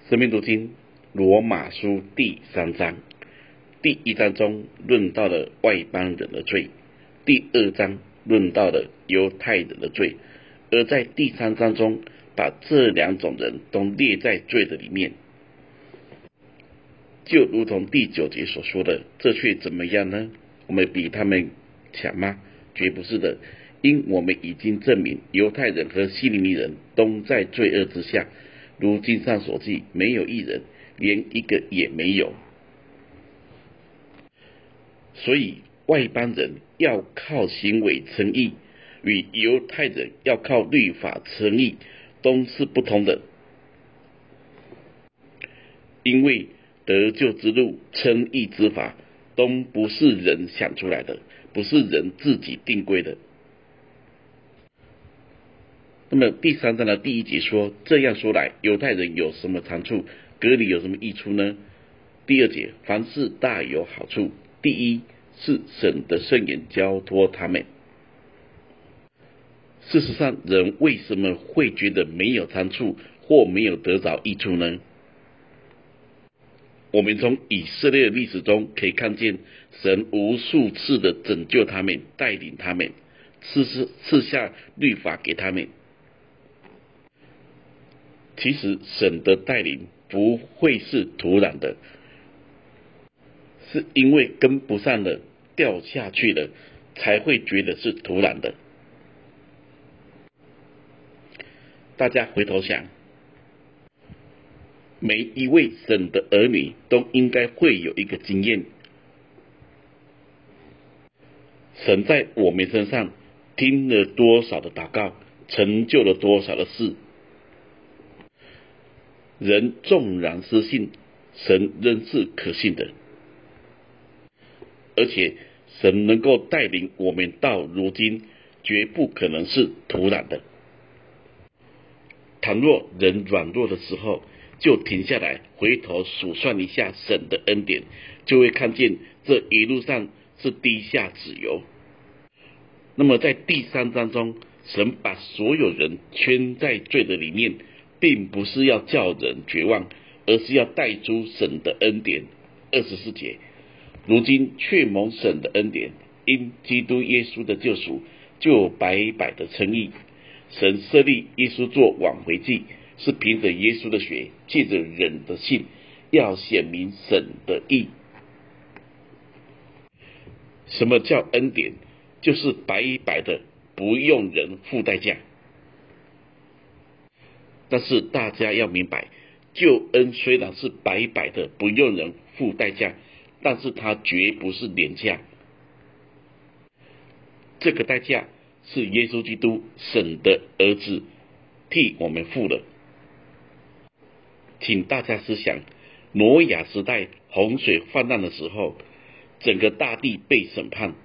生命读经罗马书第3章，第1章中论到了外邦人的罪，第2章论到了犹太人的罪，而在第3章中把这两种人都列在罪的里面。就如同第9节所说的，这却怎么样呢？我们比他们强吗？绝不是的，因我们已经证明犹太人和希利尼人都在罪恶之下，如经上所记，没有一人，连一个也没有。所以外邦人要靠行为称义，与犹太人要靠律法称义都是不同的。因为得救之路、称义之法都不是人想出来的，不是人自己定规的。那么第3章的第1节说，这样说来，犹太人有什么长处，割礼有什么益处呢？第2节，凡事大有好处。第一是神的圣言交托他们。事实上，人为什么会觉得没有长处或没有得着益处呢？我们从以色列的历史中可以看见，神无数次的拯救他们，带领他们，赐下律法给他们。其实神的带领不会是突然的，是因为跟不上了，掉下去了，才会觉得是突然的。大家回头想，每一位神的儿女都应该会有一个经验，神在我们身上听了多少的祷告，成就了多少的事。人纵然失信，神仍是可信的，而且神能够带领我们到如今，绝不可能是突然的。倘若人软弱的时候，就停下来回头数算一下神的恩典，就会看见这一路上是滴下脂油。那么在第3章中，神把所有人圈在罪的里面，并不是要叫人绝望，而是要带出神的恩典。24节，如今却蒙神的恩典，因基督耶稣的救赎，就白白的称义。神设立耶稣做挽回祭，是凭着耶稣的血，借着人的信，要显明神的义。什么叫恩典？就是白白的，不用人付代价。但是大家要明白，救恩虽然是白白的，不用人付代价，但是它绝不是廉价。这个代价是耶稣基督神的儿子替我们付了。请大家思想，挪亚时代洪水泛滥的时候，整个大地被审判，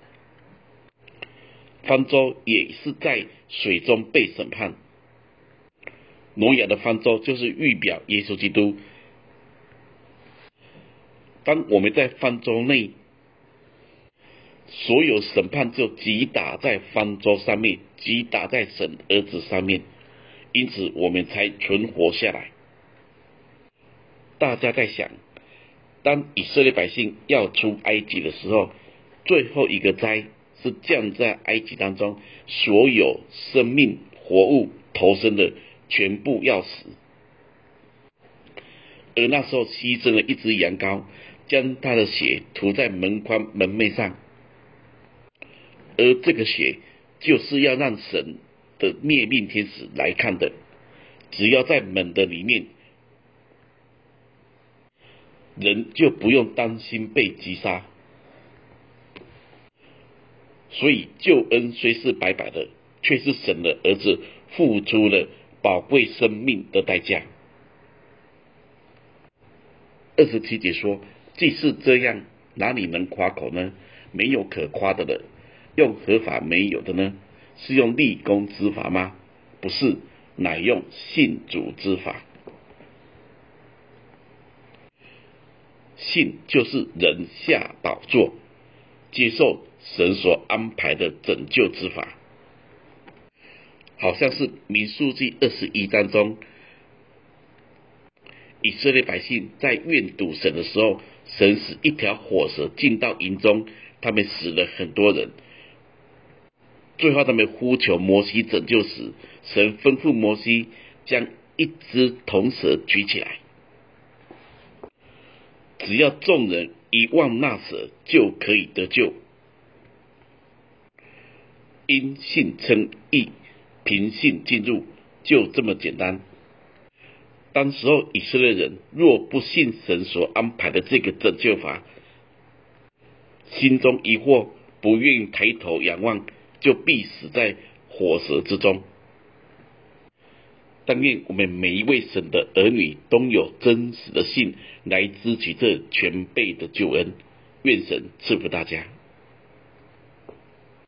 方舟也是在水中被审判。挪亚的方舟就是预表耶稣基督。当我们在方舟内，所有审判就击打在方舟上面，击打在神儿子上面，因此我们才存活下来。大家在想，当以色列百姓要出埃及的时候，最后一个灾是降在埃及当中，所有生命活物投生的全部要死。而那时候牺牲了一只羊羔，将他的血涂在门框门楣上，而这个血就是要让神的灭命天使来看的。只要在门的里面，人就不用担心被击杀。所以救恩虽是白白的，却是神的儿子付出了宝贵生命的代价。27节说，既是这样，哪里能夸口呢？没有可夸的了。用合法没有的呢？是用立功之法吗？不是，乃用信主之法。信就是人下宝座，接受神所安排的拯救之法。好像是民数记21章中， 以色列百姓在怨赌神的时候，神使一条火蛇进到营中，他们死了很多人。最后他们呼求摩西拯救时，神吩咐摩西将一只铜蛇举起来，只要众人一望那蛇，就可以得救。因信称义，凭信进入，就这么简单。当时候以色列人若不信神所安排的这个拯救法，心中疑惑，不愿意抬头仰望，就必死在火蛇之中。但愿我们每一位神的儿女都有真实的信来支取这全备的救恩。愿神赐福大家。